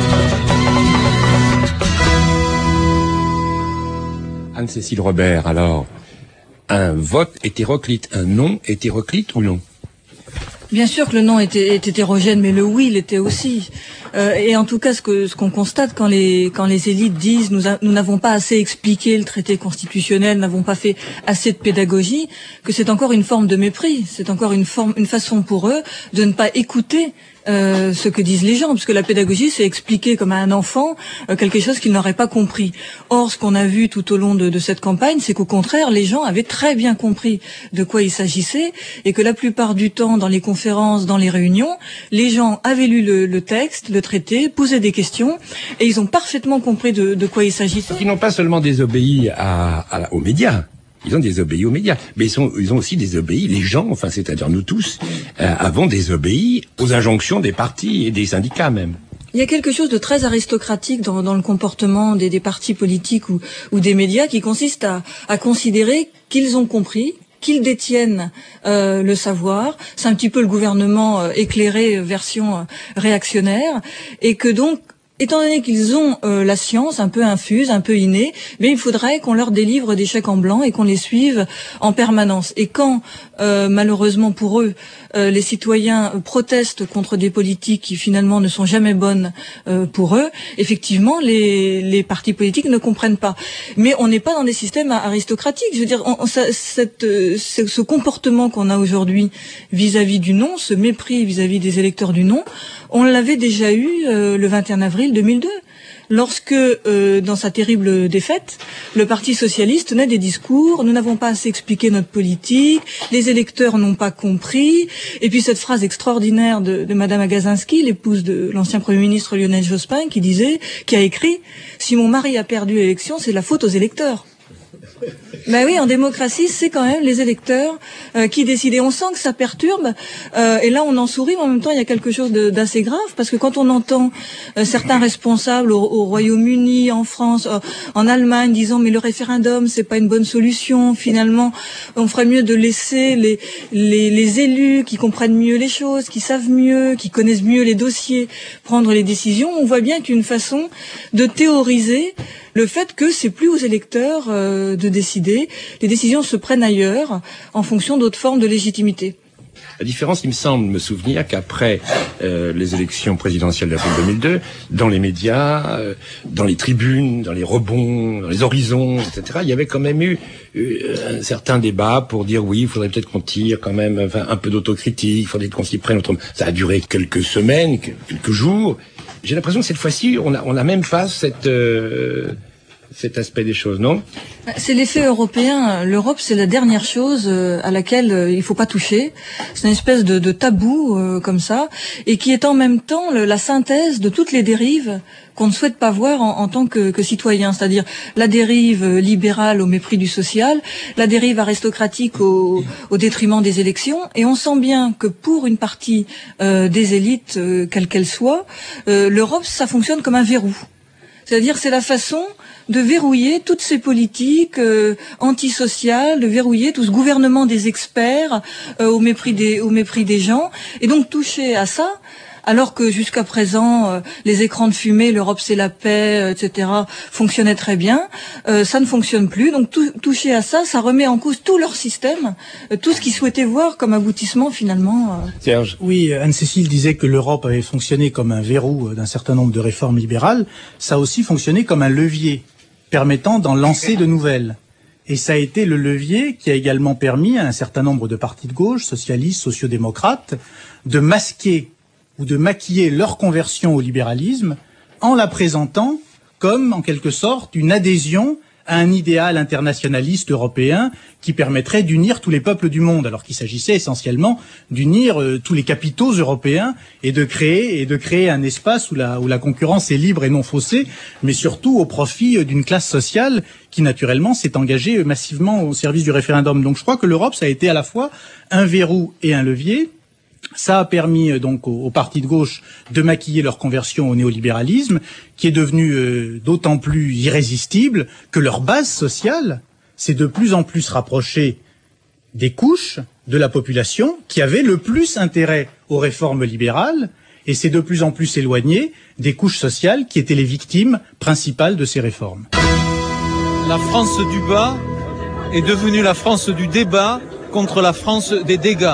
Anne-Cécile Robert, alors, un vote hétéroclite, un non hétéroclite ou non? Bien sûr que le non est hétérogène, mais le oui l'était aussi. Et en tout cas, ce qu'on constate quand les élites disent nous n'avons pas assez expliqué le traité constitutionnel, n'avons pas fait assez de pédagogie, que c'est encore une forme de mépris, c'est encore une façon pour eux de ne pas écouter ce que disent les gens, parce que la pédagogie, c'est expliquer comme à un enfant quelque chose qu'il n'aurait pas compris. Or, ce qu'on a vu tout au long de cette campagne, c'est qu'au contraire, les gens avaient très bien compris de quoi il s'agissait, et que la plupart du temps, dans les conférences, dans les réunions, les gens avaient lu le texte, le traité, posaient des questions, et ils ont parfaitement compris de quoi il s'agissait. Ils n'ont pas seulement désobéi aux médias. Ils ont désobéi aux médias, mais ils ont aussi désobéi, les gens, enfin c'est-à-dire nous tous, avons désobéi aux injonctions des partis et des syndicats même. Il y a quelque chose de très aristocratique dans le comportement des partis politiques ou des médias qui consiste à considérer qu'ils ont compris, qu'ils détiennent le savoir. C'est un petit peu le gouvernement éclairé version réactionnaire, et que donc, étant donné qu'ils ont la science un peu infuse, un peu innée, mais il faudrait qu'on leur délivre des chèques en blanc et qu'on les suive en permanence. Et quand, malheureusement pour eux, les citoyens protestent contre des politiques qui finalement ne sont jamais bonnes pour eux, effectivement, les partis politiques ne comprennent pas. Mais on n'est pas dans des systèmes aristocratiques. Je veux dire, ce comportement qu'on a aujourd'hui vis-à-vis du non, ce mépris vis-à-vis des électeurs du non, on l'avait déjà eu le 21 avril 2002. Lorsque, dans sa terrible défaite, le Parti socialiste tenait des discours, nous n'avons pas assez expliqué notre politique, les électeurs n'ont pas compris, et puis cette phrase extraordinaire de Madame Agazinski, l'épouse de l'ancien Premier ministre Lionel Jospin, qui a écrit « Si mon mari a perdu l'élection, c'est la faute aux électeurs ». Ben oui, en démocratie, c'est quand même les électeurs qui décident. Et on sent que ça perturbe. Et là, on en sourit, mais en même temps, il y a quelque chose d'assez grave, parce que quand on entend certains responsables au Royaume-Uni, en France, en Allemagne, disant mais le référendum, c'est pas une bonne solution. Finalement, on ferait mieux de laisser les élus qui comprennent mieux les choses, qui savent mieux, qui connaissent mieux les dossiers, prendre les décisions. On voit bien qu'une façon de théoriser le fait que c'est plus aux électeurs de décider, les décisions se prennent ailleurs en fonction d'autres formes de légitimité. La différence, il me semble me souvenir qu'après les élections présidentielles d'avril 2002, dans les médias, dans les tribunes, dans les rebonds, dans les horizons, etc., il y avait quand même eu un certain débat pour dire oui, il faudrait peut-être qu'on tire quand même un peu d'autocritique, il faudrait qu'on s'y prenne autrement. Ça a duré quelques semaines, quelques jours. J'ai l'impression que cette fois-ci, on a même pas cet aspect des choses, non? C'est l'effet européen. L'Europe, c'est la dernière chose à laquelle il faut pas toucher. C'est une espèce de tabou comme ça, et qui est en même temps la synthèse de toutes les dérives qu'on ne souhaite pas voir en tant que citoyen, c'est-à-dire la dérive libérale au mépris du social, la dérive aristocratique au détriment des élections, et on sent bien que pour une partie des élites, quelle qu'elle soit, l'Europe, ça fonctionne comme un verrou. C'est-à-dire c'est la façon de verrouiller toutes ces politiques antisociales, de verrouiller tout ce gouvernement des experts au mépris des gens, et donc toucher à ça. Alors que jusqu'à présent, les écrans de fumée, l'Europe c'est la paix, etc., fonctionnaient très bien, ça ne fonctionne plus. Donc toucher à ça, ça remet en cause tout leur système, tout ce qu'ils souhaitaient voir comme aboutissement finalement. Serge. Oui, Anne-Cécile disait que l'Europe avait fonctionné comme un verrou d'un certain nombre de réformes libérales. Ça a aussi fonctionné comme un levier permettant d'en lancer de nouvelles. Et ça a été le levier qui a également permis à un certain nombre de partis de gauche, socialistes, sociodémocrates, de masquer ou de maquiller leur conversion au libéralisme en la présentant comme, en quelque sorte, une adhésion à un idéal internationaliste européen qui permettrait d'unir tous les peuples du monde, alors qu'il s'agissait essentiellement d'unir tous les capitaux européens et de créer un espace où la concurrence est libre et non faussée, mais surtout au profit d'une classe sociale qui, naturellement, s'est engagée massivement au service du référendum. Donc je crois que l'Europe, ça a été à la fois un verrou et un levier. Ça a permis donc aux partis de gauche de maquiller leur conversion au néolibéralisme, qui est devenu d'autant plus irrésistible que leur base sociale s'est de plus en plus rapprochée des couches de la population qui avaient le plus intérêt aux réformes libérales, et s'est de plus en plus éloignée des couches sociales qui étaient les victimes principales de ces réformes. La France du bas est devenue la France du débat contre la France des dégâts.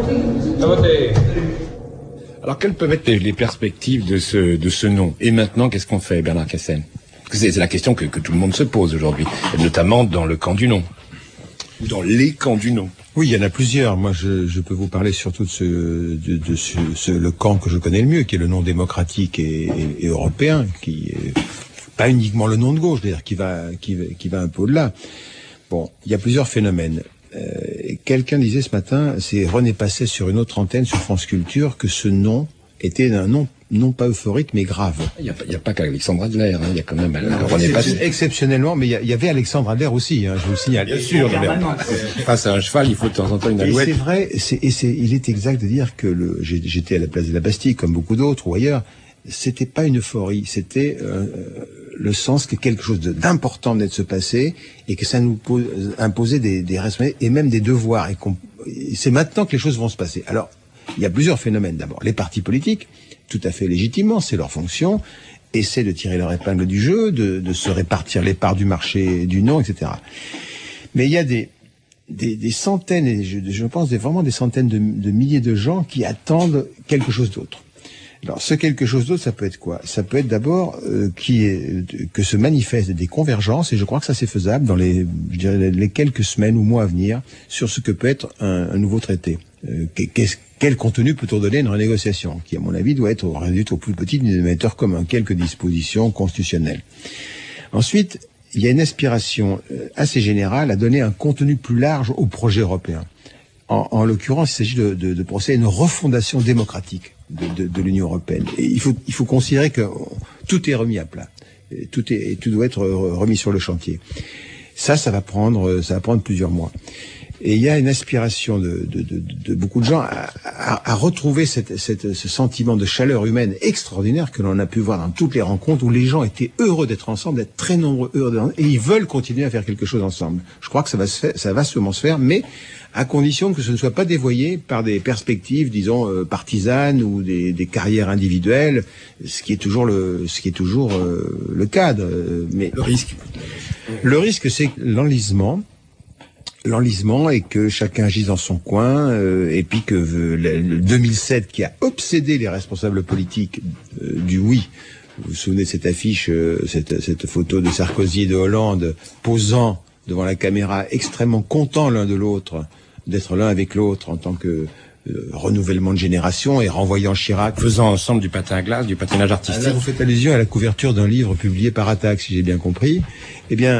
Alors, quelles peuvent être les perspectives de ce nom? Et maintenant, qu'est-ce qu'on fait, Bernard Cassen? Parce que c'est la question que tout le monde se pose aujourd'hui, notamment dans le camp du non. Ou dans les camps du non. Oui, il y en a plusieurs. Moi, je peux vous parler surtout de le camp que je connais le mieux, qui est le non démocratique et européen, qui est pas uniquement le non de gauche, d'ailleurs, qui va un peu au-delà. Bon, il y a plusieurs phénomènes. Quelqu'un disait ce matin, c'est René Passet sur une autre antenne sur France Culture, que ce nom était un nom non pas euphorique mais grave. Il y a pas qu'Alexandre Adler, hein, il y a quand même René Passet. Exceptionnellement, mais il y avait Alexandre Adler aussi, hein, je vous signale. Bien sûr, face à un cheval, il faut de temps en temps une alouette. Et c'est vrai, il est exact de dire que j'étais à la place de la Bastille comme beaucoup d'autres ou ailleurs, c'était pas une euphorie, c'était le sens que quelque chose d'important venait de se passer et que ça nous imposait des responsabilités et même des devoirs. Et c'est maintenant que les choses vont se passer. Alors, il y a plusieurs phénomènes. D'abord, les partis politiques, tout à fait légitimement, c'est leur fonction, essaient de tirer leur épingle du jeu, de se répartir les parts du marché du non, etc. Mais il y a des centaines, et je pense vraiment des centaines de milliers de gens qui attendent quelque chose d'autre. Alors, ce quelque chose d'autre, ça peut être quoi? Ça peut être d'abord que se manifestent des convergences, et je crois que ça c'est faisable dans les quelques semaines ou mois à venir, sur ce que peut être un nouveau traité. Quel contenu peut-on donner dans la négociation, qui à mon avis doit être réduite au plus petit dénominateur commun, quelques dispositions constitutionnelles. Ensuite, il y a une aspiration assez générale à donner un contenu plus large au projet européen. En l'occurrence, il s'agit de procéder à une refondation démocratique de l'Union européenne. Et il faut considérer que tout est remis à plat. Tout doit être remis sur le chantier. Ça va prendre plusieurs mois. Et il y a une aspiration de beaucoup de gens à retrouver ce sentiment de chaleur humaine extraordinaire que l'on a pu voir dans toutes les rencontres où les gens étaient heureux d'être ensemble, d'être très nombreux, et ils veulent continuer à faire quelque chose ensemble. Je crois que ça va sûrement se faire, mais à condition que ce ne soit pas dévoyé par des perspectives, disons, partisanes ou des carrières individuelles, ce qui est toujours le cas. Mais le risque, c'est l'enlisement. L'enlisement et que chacun agisse dans son coin, et puis que le 2007 qui a obsédé les responsables politiques du oui. Vous vous souvenez de cette affiche, cette photo de Sarkozy et de Hollande posant devant la caméra, extrêmement contents l'un de l'autre, d'être l'un avec l'autre en tant que renouvellement de génération et renvoyant Chirac. Faisant ensemble du patin à glace, du patinage artistique. Là, vous faites allusion à la couverture d'un livre publié par Attac, si j'ai bien compris. Eh bien,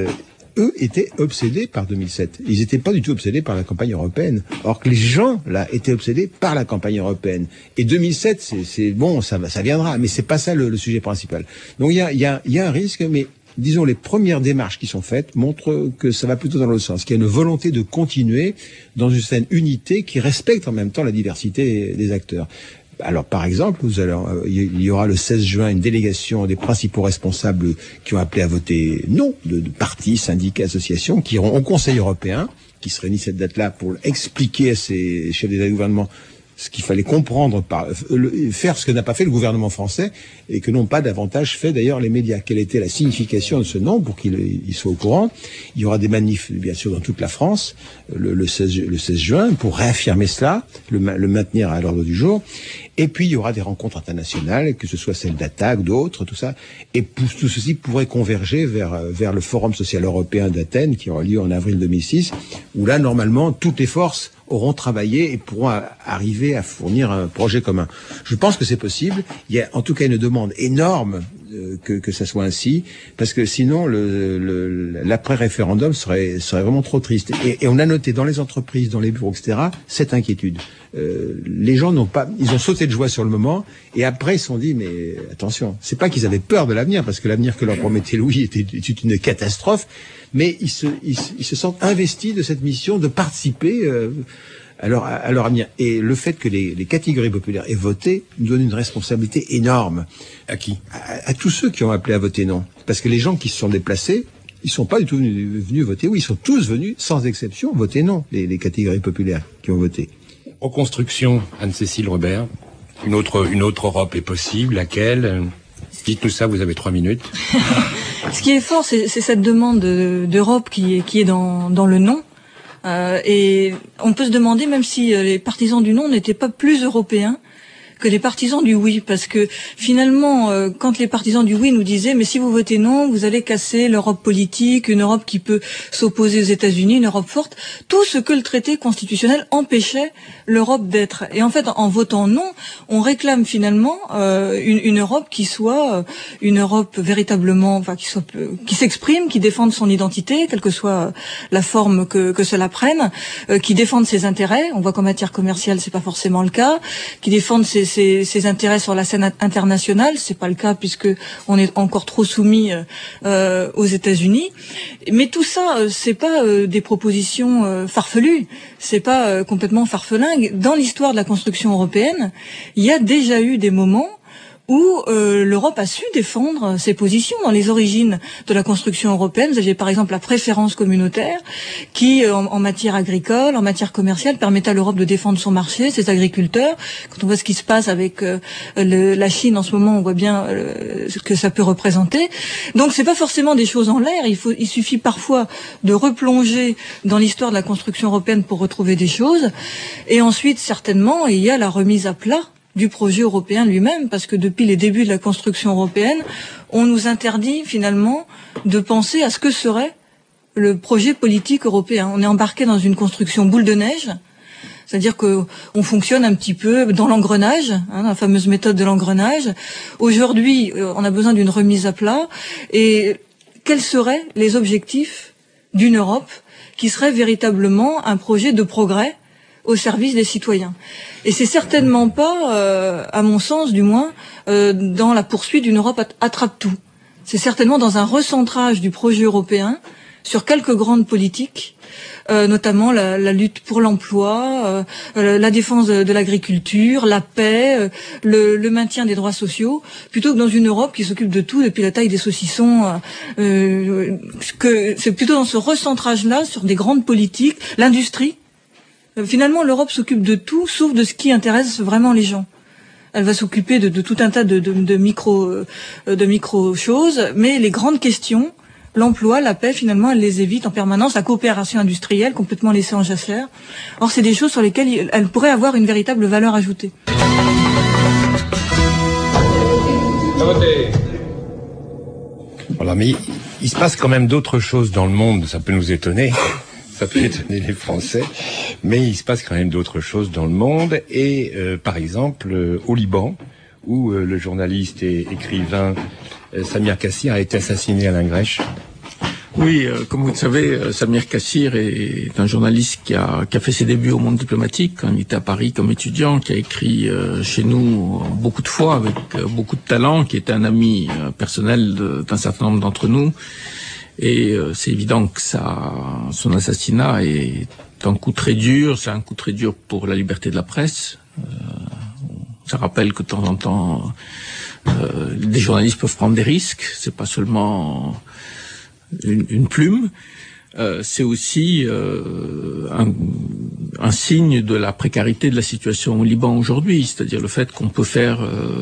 eux étaient obsédés par 2007. Ils n'étaient pas du tout obsédés par la campagne européenne. Or que les gens, là, étaient obsédés par la campagne européenne. Et 2007, c'est bon, ça viendra, mais c'est pas ça le sujet principal. Donc il y a un risque, mais disons, les premières démarches qui sont faites montrent que ça va plutôt dans l'autre sens, qu'il y a une volonté de continuer dans une certaine unité qui respecte en même temps la diversité des acteurs. Alors, par exemple, il y aura le 16 juin une délégation des principaux responsables qui ont appelé à voter non, de partis, syndicats, associations, qui iront au Conseil européen, qui se réunit cette date-là pour expliquer à ces chefs d'État et de gouvernement ce qu'il fallait comprendre, faire ce que n'a pas fait le gouvernement français et que n'ont pas davantage fait d'ailleurs les médias. Quelle était la signification de ce nom pour qu'ils soient au courant? Il y aura des manifs, bien sûr, dans toute la France le 16 juin pour réaffirmer cela, le maintenir à l'ordre du jour. Et puis il y aura des rencontres internationales, que ce soit celle d'Attac, d'autres, tout ça. Et tout ceci pourrait converger vers le Forum social européen d'Athènes qui aura lieu en avril 2006, où là, normalement, toutes les forces auront travaillé et pourront arriver à fournir un projet commun. Je pense que c'est possible. Il y a en tout cas une demande énorme que ça soit ainsi, parce que sinon l'après-référendum serait vraiment trop triste. Et on a noté dans les entreprises, dans les bureaux, etc., cette inquiétude. Les gens ils ont sauté de joie sur le moment, et après ils se sont dit, mais attention, c'est pas qu'ils avaient peur de l'avenir, parce que l'avenir que leur promettait Louis était une catastrophe, mais ils se sentent investis de cette mission de participer à leur avenir. Et le fait que les catégories populaires aient voté nous donne une responsabilité énorme. À qui? À tous ceux qui ont appelé à voter non. Parce que les gens qui se sont déplacés, ils sont pas du tout venus voter oui, ils sont tous venus, sans exception, voter non, les catégories populaires qui ont voté. Reconstruction, Anne-Cécile Robert. Une autre Europe est possible, laquelle? Dites-nous ça, vous avez 3 minutes. Ce qui est fort, c'est cette demande d'Europe qui est dans le non. Et on peut se demander, même si les partisans du non n'étaient pas plus européens que les partisans du oui, parce que finalement, quand les partisans du oui nous disaient, mais si vous votez non, vous allez casser l'Europe politique, une Europe qui peut s'opposer aux États-Unis, une Europe forte, tout ce que le traité constitutionnel empêchait l'Europe d'être. Et en fait, en votant non, on réclame finalement une Europe qui soit une Europe véritablement, enfin qui s'exprime, qui défende son identité, quelle que soit la forme que cela prenne, qui défende ses intérêts. On voit qu'en matière commerciale, c'est pas forcément le cas, qui défende ses intérêts sur la scène internationale, c'est pas le cas puisque on est encore trop soumis aux États-Unis. Mais tout ça, c'est pas des propositions farfelues, c'est pas complètement farfelingue. Dans l'histoire de la construction européenne, il y a déjà eu des moments où l'Europe a su défendre ses positions. Dans les origines de la construction européenne, vous aviez par exemple la préférence communautaire qui, en matière agricole, en matière commerciale, permettait à l'Europe de défendre son marché, ses agriculteurs. Quand on voit ce qui se passe avec la Chine en ce moment, on voit bien ce que ça peut représenter. Donc c'est pas forcément des choses en l'air, il suffit parfois de replonger dans l'histoire de la construction européenne pour retrouver des choses. Et ensuite, certainement, il y a la remise à plat du projet européen lui-même, parce que depuis les débuts de la construction européenne, on nous interdit finalement de penser à ce que serait le projet politique européen. On est embarqué dans une construction boule de neige, c'est-à-dire que on fonctionne un petit peu dans l'engrenage, la fameuse méthode de l'engrenage. Aujourd'hui, on a besoin d'une remise à plat. Et quels seraient les objectifs d'une Europe qui serait véritablement un projet de progrès au service des citoyens? Et c'est certainement pas, à mon sens du moins, dans la poursuite d'une Europe attrape-tout. C'est certainement dans un recentrage du projet européen sur quelques grandes politiques, notamment la lutte pour l'emploi, la défense de l'agriculture, la paix, le maintien des droits sociaux, plutôt que dans une Europe qui s'occupe de tout depuis la taille des saucissons. C'est plutôt dans ce recentrage-là sur des grandes politiques, l'industrie. Finalement, l'Europe s'occupe de tout, sauf de ce qui intéresse vraiment les gens. Elle va s'occuper de tout un tas de micro choses, mais les grandes questions, l'emploi, la paix, finalement, elle les évite en permanence. La coopération industrielle, complètement laissée en jachère. Or, c'est des choses sur lesquelles elle pourrait avoir une véritable valeur ajoutée. Voilà, mais il se passe quand même d'autres choses dans le monde, ça peut nous étonner. ça peut étonner les Français, mais il se passe quand même d'autres choses dans le monde, et par exemple au Liban, où le journaliste et écrivain Samir Kassir a été assassiné à Lingrèche. Oui, comme vous le savez, Samir Kassir est un journaliste qui a fait ses débuts au monde diplomatique quand il était à Paris comme étudiant, qui a écrit chez nous beaucoup de fois avec beaucoup de talent, qui était un ami personnel d'un certain nombre d'entre nous. Et c'est évident que son assassinat est un coup très dur. C'est un coup très dur pour la liberté de la presse. Ça rappelle que de temps en temps, des journalistes peuvent prendre des risques. C'est pas seulement une plume. C'est aussi un signe de la précarité de la situation au Liban aujourd'hui, c'est-à-dire le fait qu'on peut faire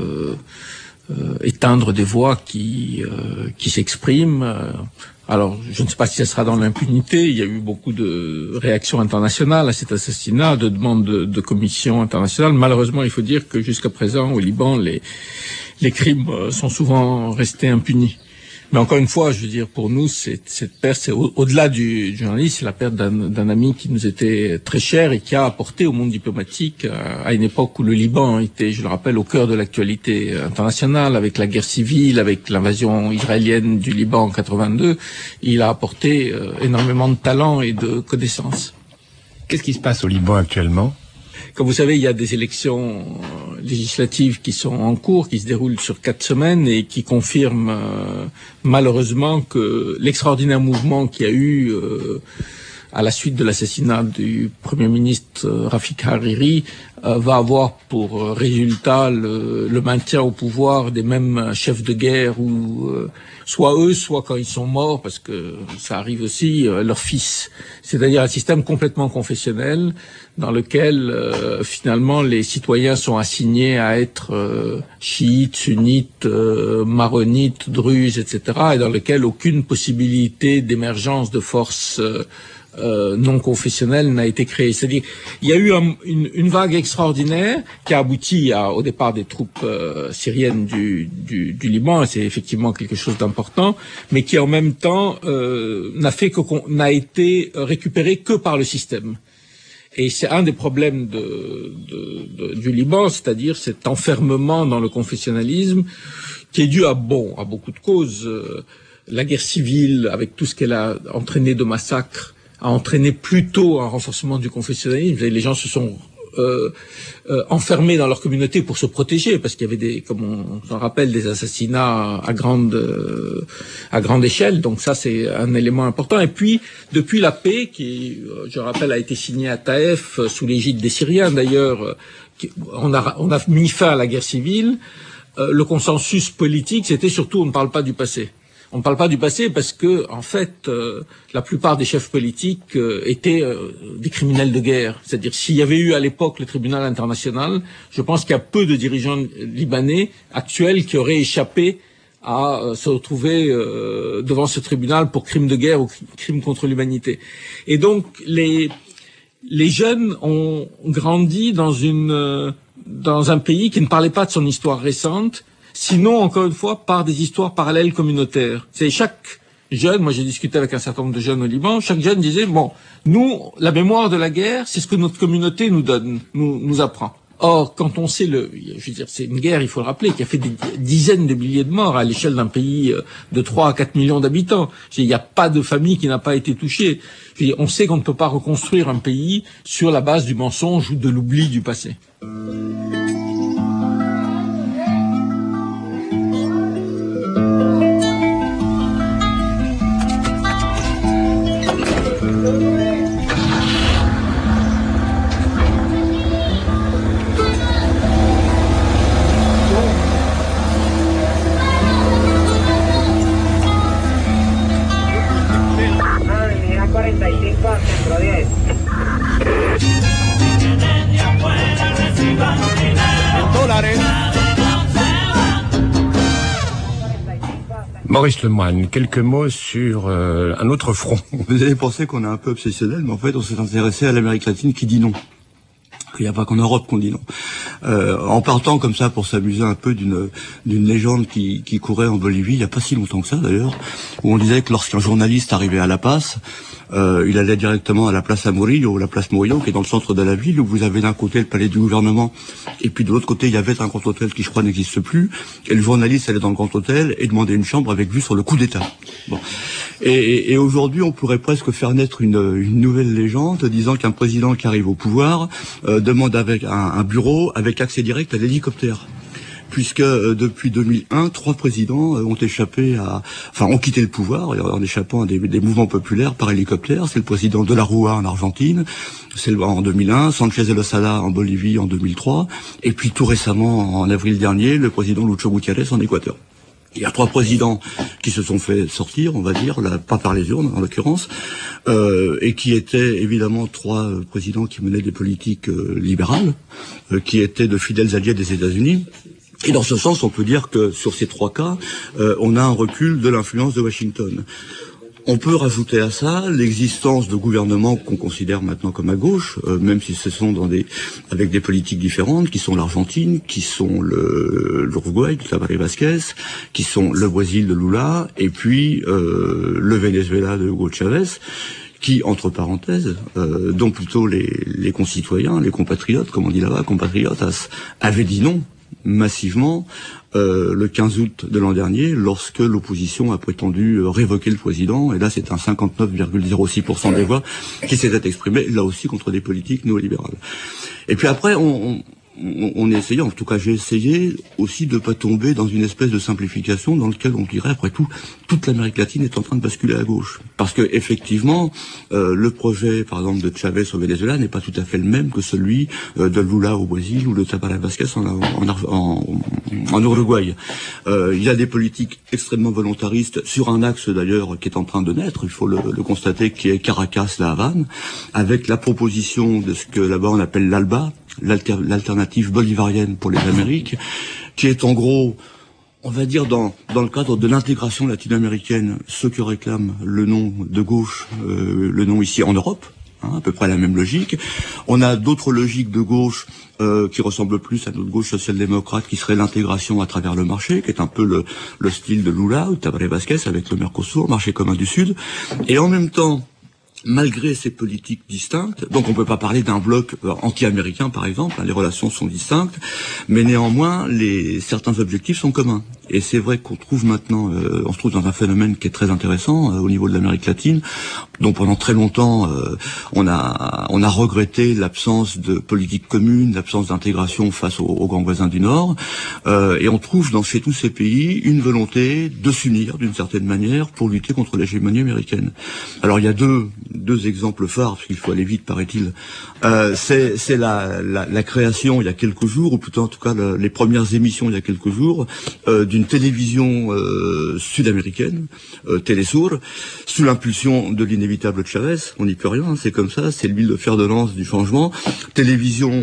éteindre des voix qui s'expriment. Alors, je ne sais pas si ça sera dans l'impunité. Il y a eu beaucoup de réactions internationales à cet assassinat, de demandes de commissions internationales. Malheureusement, il faut dire que jusqu'à présent, au Liban, les crimes sont souvent restés impunis. Mais encore une fois, je veux dire, pour nous, cette perte, c'est au-delà du journaliste, c'est la perte d'un ami qui nous était très cher et qui a apporté au monde diplomatique, à une époque où le Liban était, je le rappelle, au cœur de l'actualité internationale, avec la guerre civile, avec l'invasion israélienne du Liban en 82, il a apporté énormément de talent et de connaissances. Qu'est-ce qui se passe au Liban actuellement ? Comme vous savez, il y a des élections législatives qui sont en cours, qui se déroulent sur 4 semaines et qui confirment malheureusement que l'extraordinaire mouvement qu'il y a eu à la suite de l'assassinat du Premier ministre Rafik Hariri va avoir pour résultat le maintien au pouvoir des mêmes chefs de guerre, ou soit eux, soit quand ils sont morts, parce que ça arrive aussi, leurs fils. C'est-à-dire un système complètement confessionnel dans lequel finalement les citoyens sont assignés à être chiites, sunnites, maronites, druzes, etc., et dans lequel aucune possibilité d'émergence de forces non confessionnelle n'a été créée. C'est-à-dire, il y a eu une vague extraordinaire qui a abouti au départ des troupes syriennes du Liban, et c'est effectivement quelque chose d'important, mais qui en même temps n'a été récupéré que par le système. Et c'est un des problèmes du Liban, c'est-à-dire cet enfermement dans le confessionnalisme qui est dû à beaucoup de causes. La guerre civile, avec tout ce qu'elle a entraîné de massacres, a entraîné plutôt un renforcement du confessionnalisme. Les gens se sont enfermés dans leur communauté pour se protéger, parce qu'il y avait comme on s'en rappelle, des assassinats à grande échelle. Donc ça, c'est un élément important. Et puis, depuis la paix, qui, je rappelle, a été signée à Taïf sous l'égide des Syriens d'ailleurs, on a mis fin à la guerre civile. Le consensus politique, c'était surtout on ne parle pas du passé. On ne parle pas du passé parce que, en fait, la plupart des chefs politiques étaient des criminels de guerre. C'est-à-dire, s'il y avait eu à l'époque le tribunal international, je pense qu'il y a peu de dirigeants libanais actuels qui auraient échappé à se retrouver devant ce tribunal pour crimes de guerre ou crimes contre l'humanité. Et donc, les jeunes ont grandi dans un pays qui ne parlait pas de son histoire récente, sinon, encore une fois, par des histoires parallèles communautaires. C'est chaque jeune, moi j'ai discuté avec un certain nombre de jeunes au Liban, chaque jeune disait, nous, la mémoire de la guerre, c'est ce que notre communauté nous donne, nous apprend. Or, quand on sait c'est une guerre, il faut le rappeler, qui a fait des dizaines de milliers de morts à l'échelle d'un pays de 3 à 4 millions d'habitants. Il n'y a pas de famille qui n'a pas été touchée. On sait qu'on ne peut pas reconstruire un pays sur la base du mensonge ou de l'oubli du passé. Maurice Lemoine, quelques mots sur un autre front. Vous avez pensé qu'on est un peu obsessionnel, mais en fait on s'est intéressé à l'Amérique latine qui dit non. qu'il n'y a pas qu'en Europe qu'on dit non. En partant comme ça pour s'amuser un peu d'une légende qui courait en Bolivie, il n'y a pas si longtemps que ça d'ailleurs, où on disait que lorsqu'un journaliste arrivait à La Paz, il allait directement à la place Murillo, la place Murillo, qui est dans le centre de la ville, où vous avez d'un côté le palais du gouvernement, et puis de l'autre côté il y avait un grand hôtel qui je crois n'existe plus, et le journaliste allait dans le grand hôtel et demandait une chambre avec vue sur le coup d'État. Bon. Et aujourd'hui on pourrait presque faire naître une nouvelle légende disant qu'un président qui arrive au pouvoir demande avec un bureau avec accès direct à l'hélicoptère. Puisque depuis 2001, 3 présidents ont quitté le pouvoir en échappant à des mouvements populaires par hélicoptère. C'est le président de la Rúa en Argentine, c'est en 2001, Sanchez de Lozada en Bolivie en 2003, et puis tout récemment, en avril dernier, le président Lucho Gutiérrez en Équateur. Il y a 3 présidents qui se sont fait sortir, on va dire, pas par les urnes en l'occurrence, et qui étaient évidemment 3 présidents qui menaient des politiques libérales, qui étaient de fidèles alliés des États-Unis. Et dans ce sens, on peut dire que sur ces 3 cas, on a un recul de l'influence de Washington. On peut rajouter à ça l'existence de gouvernements qu'on considère maintenant comme à gauche, même si ce sont avec des politiques différentes, qui sont l'Argentine, qui sont l'Uruguay de Tabaré Vázquez, qui sont le Brésil de Lula, et puis le Venezuela de Hugo Chavez, qui, entre parenthèses, dont plutôt les concitoyens, les compatriotes, comme on dit là-bas, compatriotas, avaient dit non massivement le 15 août de l'an dernier, lorsque l'opposition a prétendu révoquer le président, et là c'est un 59,06% des voix qui s'était exprimé, là aussi contre des politiques néolibérales. Et puis après, on essayait, en tout cas j'ai essayé aussi de pas tomber dans une espèce de simplification dans lequel on dirait après tout toute l'Amérique latine est en train de basculer à gauche, parce que effectivement le projet par exemple de Chavez au Venezuela n'est pas tout à fait le même que celui de Lula au Brésil ou de Tabaré Vázquez en Uruguay. Il y a des politiques extrêmement volontaristes sur un axe d'ailleurs qui est en train de naître, il faut le constater, qui est Caracas-La Havane, avec la proposition de ce que là-bas on appelle l'ALBA, l'alternative bolivarienne pour les Amériques, qui est en gros, on va dire dans le cadre de l'intégration latino-américaine, ceux qui réclament le nom de gauche, le nom ici en Europe, à peu près la même logique. On a d'autres logiques de gauche qui ressemblent plus à notre gauche social-démocrate, qui serait l'intégration à travers le marché, qui est un peu le style de Lula ou Tabaré Vázquez avec le Mercosur, marché commun du Sud, et en même temps, malgré ces politiques distinctes, donc on peut pas parler d'un bloc anti-américain par exemple, les relations sont distinctes, mais néanmoins certains objectifs sont communs. Et c'est vrai qu'on trouve maintenant, on se trouve dans un phénomène qui est très intéressant au niveau de l'Amérique latine, dont pendant très longtemps on a regretté l'absence de politique commune, l'absence d'intégration face aux grands voisins du Nord, et on trouve chez tous ces pays une volonté de s'unir d'une certaine manière pour lutter contre l'hégémonie américaine. Alors il y a deux exemples phares, parce qu'il faut aller vite paraît-il. C'est la création il y a quelques jours, ou plutôt en tout cas les premières émissions il y a quelques jours, d'une télévision sud-américaine, Telesur, sous l'impulsion de l'inévitable Chavez. On n'y peut rien, c'est comme ça, c'est l'huile de fer de lance du changement. Télévision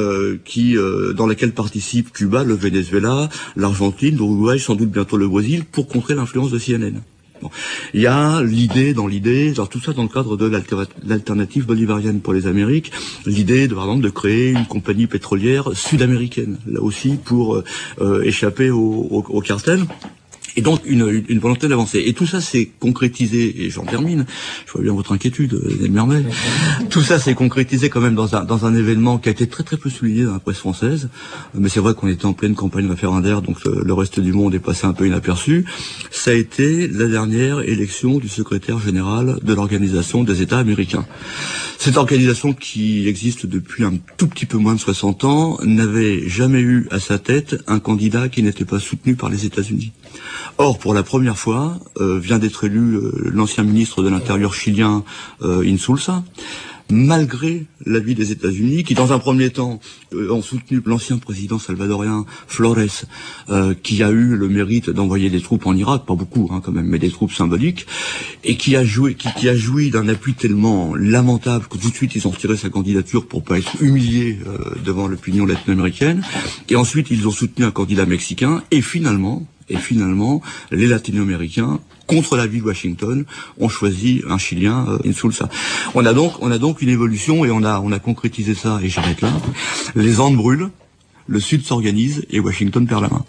dans laquelle participent Cuba, le Venezuela, l'Argentine, l'Uruguay, sans doute bientôt le Brésil, pour contrer l'influence de CNN. Bon. Il y a l'idée, tout ça dans le cadre de l'alternative bolivarienne pour les Amériques, l'idée par exemple de créer une compagnie pétrolière sud-américaine, là aussi pour échapper au cartel. Et donc une volonté d'avancer. Et tout ça s'est concrétisé, et j'en termine, je vois bien votre inquiétude, Mermel. Tout ça s'est concrétisé quand même dans un événement qui a été très très peu souligné dans la presse française, mais c'est vrai qu'on était en pleine campagne référendaire, donc le reste du monde est passé un peu inaperçu. Ça a été la dernière élection du secrétaire général de l'Organisation des États américains. Cette organisation, qui existe depuis un tout petit peu moins de 60 ans, n'avait jamais eu à sa tête un candidat qui n'était pas soutenu par les États-Unis. Or, pour la première fois, vient d'être élu l'ancien ministre de l'Intérieur chilien, Insulza, malgré l'avis des États-Unis, qui dans un premier temps ont soutenu l'ancien président salvadorien Flores, qui a eu le mérite d'envoyer des troupes en Irak, pas beaucoup quand même, mais des troupes symboliques, et qui a joui d'un appui tellement lamentable que tout de suite ils ont retiré sa candidature pour pas être humiliés devant l'opinion latino-américaine, et ensuite ils ont soutenu un candidat mexicain, et finalement Et finalement, les latino-américains, contre l'avis de Washington, ont choisi un Chilien, Insulza. On a donc une évolution et on a concrétisé ça, et j'arrête là. Les Andes brûlent, le Sud s'organise et Washington perd la main.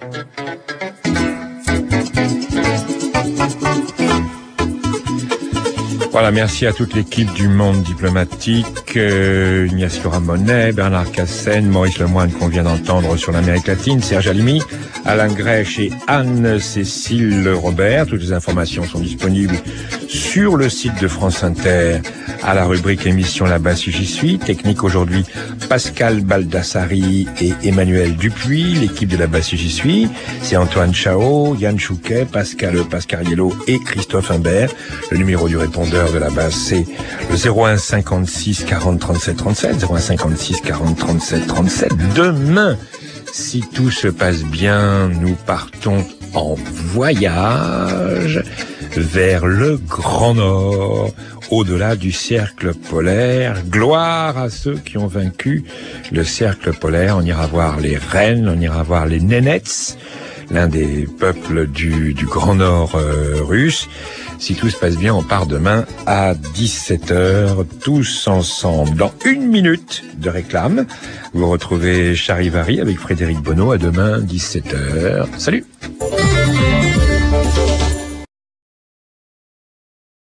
Voilà, merci à toute l'équipe du Monde diplomatique, Ignacio Ramonet, Bernard Cassen, Maurice Lemoine qu'on vient d'entendre sur l'Amérique latine, Serge Halimi, Alain Grèche et Anne-Cécile Robert. Toutes les informations sont disponibles sur le site de France Inter à la rubrique émission Là-bas si j'y suis. Technique aujourd'hui, Pascal Baldassari et Emmanuel Dupuis. L'équipe de Là-bas si j'y suis, c'est Antoine Chao, Yann Chouquet, Pascal Pascariello et Christophe Imbert. Le numéro du répondeur de la base, c'est le 01 56 40 37 37, 01 56 40 37 37. Demain, si tout se passe bien, nous partons en voyage vers le Grand Nord, au-delà du cercle polaire. Gloire à ceux qui ont vaincu le cercle polaire. On ira voir les rennes, on ira voir les Nenets, l'un des peuples du Grand Nord russe. Si tout se passe bien, on part demain à 17h, tous ensemble. Dans 1 minute de réclame, vous retrouvez Charivari avec Frédéric Bonneau. À demain, 17h. Salut!